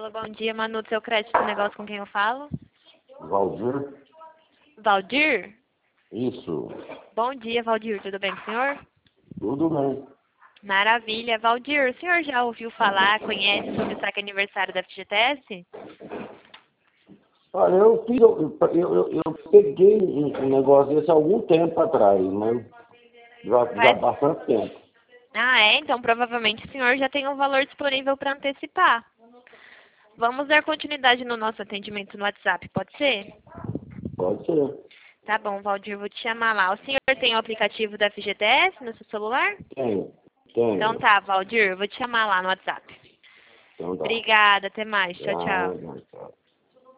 Alô, bom dia, Manu, do seu crédito do negócio com quem eu falo? Valdir? Valdir? Isso. Bom dia, Valdir, tudo bem com o senhor? Tudo bem. Maravilha. Valdir, o senhor já ouviu falar, conhece sobre o saque aniversário da FGTS? Olha, eu peguei um negócio desse há algum tempo atrás, mas já há bastante tempo. Ah, é? Então provavelmente o senhor já tem um valor disponível para antecipar. Vamos dar continuidade no nosso atendimento no WhatsApp, pode ser? Pode ser. Tá bom, Valdir, vou te chamar lá. O senhor tem o aplicativo da FGTS no seu celular? Tenho. Então tá, Valdir, vou te chamar lá no WhatsApp. Então tá. Obrigada, até mais. Tchau, tchau. Tá.